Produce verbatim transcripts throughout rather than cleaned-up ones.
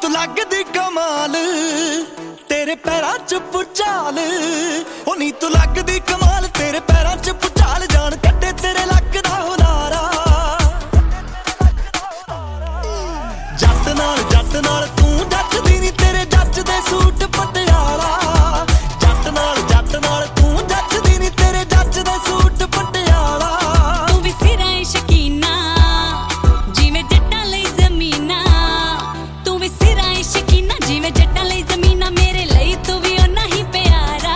ਤੂੰ ਲੱਗਦੀ ਕਮਾਲ ਤੇਰੇ ਪੈਰਾਂ ਚ ਪੁਚਾਲ ਉਹ ਨੀ ਤੂੰ ਲੱਗਦੀ ਕਮਾਲ ਤੇਰੇ ਪੈਰਾਂ ਚ ਪੁਚਾਲ ਜਾਣ ਕੱਢੇ ਤੇਰੇ ਲੱਕ ਦਾ ਹੁਲਾਰਾ ਜੱਟ ਨਾਲ ਜੱਟ ਨਾਲ ਤੂੰ ਜੱਟਦੀ ਨੀ ਤੇਰੇ ਜੱਜ ਦੇ ਸੂਟ ਪਟਿਆਲਾ ਜੱਟ ਨਾਲ ਜੱਟ ਨਾਲ ਤੂੰ ਜੱਟਦੀ ਨੀ ਤੇਰੇ ਜੱਜ ਦੇ ਸੂਟ ਪਟਿਆਲਾ ਤੂੰ ਵੀ ਸਿਰਾਂ ਸ਼ਕੀਨਾ ਜਿਵੇਂ ਜੱਟਾਂ ਲਈ ਜ਼ਮੀਨਾਂ ਤੂੰ ਵੀ ਸਿਰਾਂ ਸ਼ਕੀਨਾ ਜਿਵੇਂ ਜੱਟਾਂ ਲਈ ਜ਼ਮੀਨਾਂ ਮੇਰੇ ਲਈ ਤੂੰ ਵੀ ਓਨਾ ਹੀ ਪਿਆਰਾ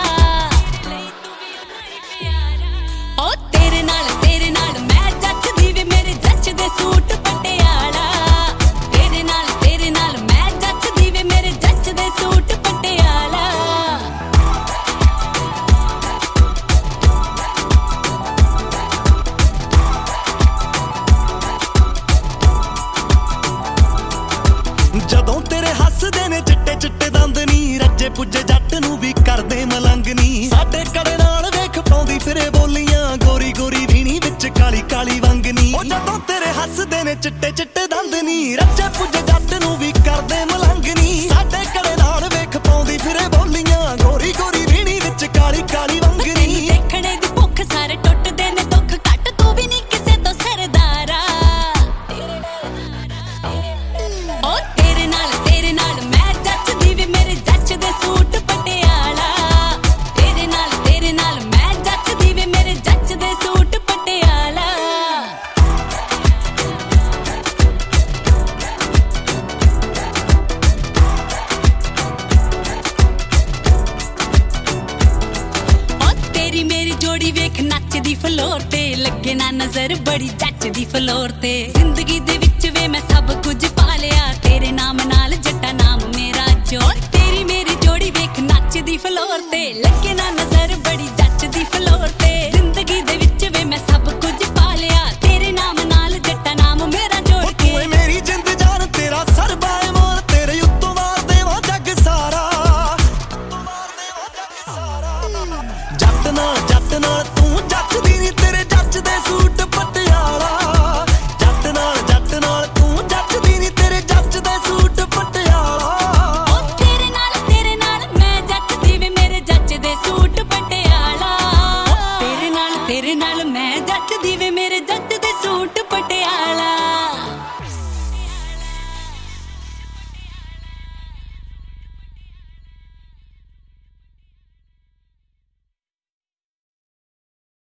ਓ ਤੇਰੇ ਨਾਲ ਤੇਰੇ ਨਾਲ ਮੈਂ ਜੱਟਦੀ ਵੀ ਮੇਰੇ ਜੱਜ ਦੇ ਸੂਟ ਪਟਿਆਲਾ ਤੇਰੇ ਨਾਲ ਤੇਰੇ ਨਾਲ ਮੈਂ ਜੱਟਦੀ ਵੀ ਮੇਰੇ ਜੱਜ ਦੇ ਸੂਟ ਪਟਿਆਲਾ ਜਦੋਂ ਤੇਰੇ ਹੱਸਦੇ ਨੇ ਚਿੱਟੇ ਚਿੱਟੇ ਦੰਦ ਨੀ ਰੱਜੇ ਪੁੱਜੇ ਜੱਟ ਨੂੰ ਵੀ ਕਰਦੇ ਮਲੰਗ ਨੀ ਸਾਡੇ ਕੜੇ ਨਾਲ ਵੇਖ ਪਾਉਂਦੀ ਫਿਰੇ ਬੋਲੀਆਂ ਗੋਰੀ ਗੋਰੀ ਵੀਣੀ ਵਿੱਚ ਕਾਲੀ ਕਾਲੀ ਵੰਗ ਨੀ ਉਹ ਜਦੋਂ ਤੇਰੇ ਹੱਸਦੇ ਨੇ ਚਿੱਟੇ ਚਿੱਟੇ ਦੰਦ ਨੀ ਰੱਜੇ ਪੁੱਜੇ ਜੱਟ ਨੂੰ ਵੀ ਕਰਦੇ ਮਲੰਗ ਨੀ ਸਾਡੇ ਕੜੇ ਨਾਲ ਵੇਖ ਪਾਉਂਦੀ ਫਿਰੇ ਬੋਲੀਆਂ ਗੋਰੀ ਗੋਰੀ ਵੀਣੀ ਵਿੱਚ ਕਾਲੀ ਕਾਲੀ ਵੰਗ ਨੀ ਦੇਖਣੇ ਦੀ ਭੁੱਖ ਸਾਰੇ ਟੁੱਟਦੇ ਨੇ ਦੁੱਖ ਘੱਟ ਤੂੰ ਵੀ ਨਹੀਂ ਕਿਸੇ ਤੋਂ ਸਰਦਾਰਾ ਓ ਤੇਰੇ ਨਾਲ ਤੇਰੇ ਨਾਲ ਮੈਂ ਜੱਟਦੀ ਵੀ ਮੇਰੇ ਜੱਜ ਦੇ ਸੂਟ ਪਟਿਆਲਾ ਤੇਰੇ ਨਾਲ ਤੇਰੇ ਨਾਲ ਮੈਂ ਜੱਟਦੀ ਵੀ ਮੇਰੇ ਜੱਜ ਦੇ ਸੂਟ ਪਟਿਆਲਾ ਓ ਤੇਰੀ ਮੇਰੀ ਜੋੜੀ ਵੇਖ ਨੱਚਦੀ ਫਲੋਰ ਤੇ ਲੱਗੇ ਨਾ ਨਜ਼ਰ ਬੜੀ ਜੱਚਦੀ ਫਲੋਰ ਤੇ ਜ਼ਿੰਦਗੀ ਦੇ ਵਿੱਚ ਵੇ ਮੈਂ ਸਭ ਕੁਝ ਪਾ ਲਿਆ ਤੇਰੇ ਨਾਮ ਨਾਲ ਜੱਟਾ ਨਾਮ ਮੇਰਾ ਜੋ ਤੇਰੀ ਮੇਰੀ ਜੋੜੀ ਵੇਖ ਨੱਚਦੀ ਫਲੋਰ ਤੇ ਲੱਗੇ ਨਾ ਨਜ਼ਰ ਬੜੀ ਜੱਚਦੀ ਫਲੋਰ ਤੇ ਜ਼ਿੰਦਗੀ ਦੇ ਵਿੱਚ ਵੇ ਮੈਂ ਸਭ ਕੁਝ ਪਾ ਲਿਆ ਤੇਰੇ ਨਾਮ ਨਾਲ ਜੱਟਾ ਨਾਮ ਮੇਰਾ ਜੋੜ ਕੇ ਓਏ ਮੇਰੀ ਜਿੰਦ ਜਾਨ ਤੇਰਾ ਸਰਬਾ ਇਮਾਨ ਤੇਰੇ ਉੱਤੋਂ ਮਾਰ ਦੇਵਾਂ ਜੱਗ ਸਾਰਾ ਜੱਟ ਨਾਲ ਜੱਟ ਨਾਲ